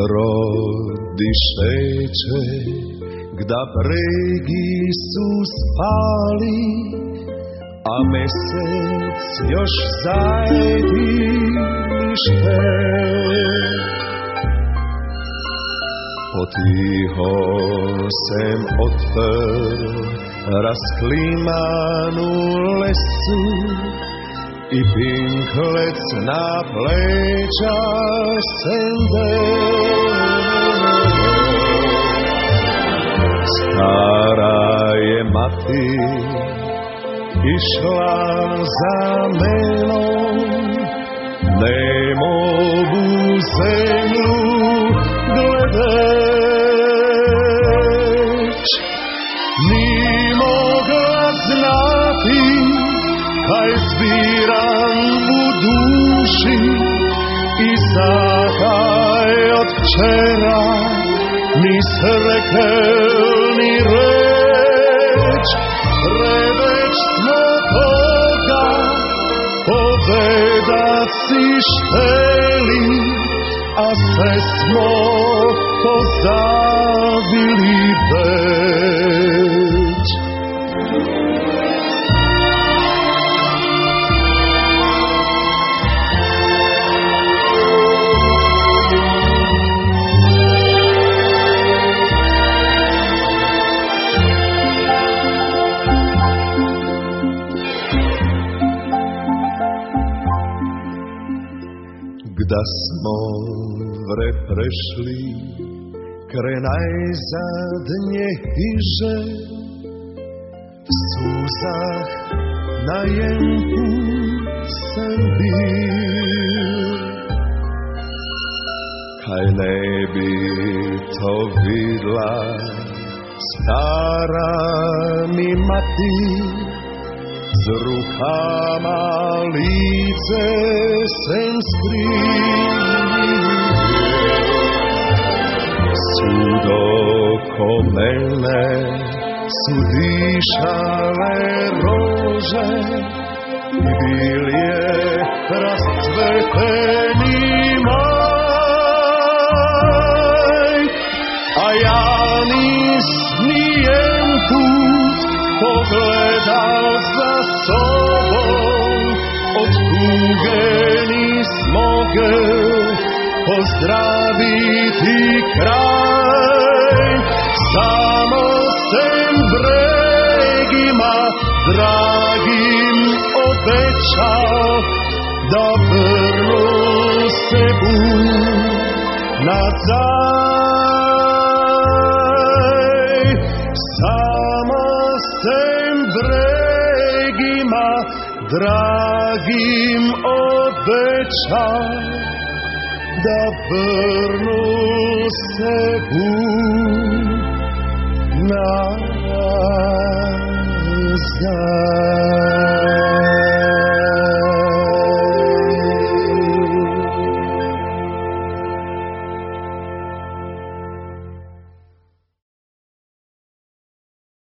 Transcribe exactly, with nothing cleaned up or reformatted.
prodišeće, gda bregi su spali, a mesec još zajednište. Potiho sem otper rasklimanu lesu i pinklec na pleća sende. Stara je mati išla za menom, ne mogu zemlju gledeć, ni mogla znati kaj zbiram u duši i zakaj od včera nis rekel ni reč. Preveć smo toga povedat si šteli, a sve smo pozabili već. Da smo vre prešli kraj najzadnje hiže, v suzah na jenku sem bil. Kaj ne bi to vidla stara mi mati, z rukama lice sem skril. Sudoko mene su dišale rože, bil je razcveteni maj, a ja nis nijen put pogledal za sobom, od tuge nis mogel pozdraviti kraj. Samo sem bregima dragim obećal, da vrnu se bud nazaj. Samo sem bregima dragim obećal, da vrnu se bud nazaj.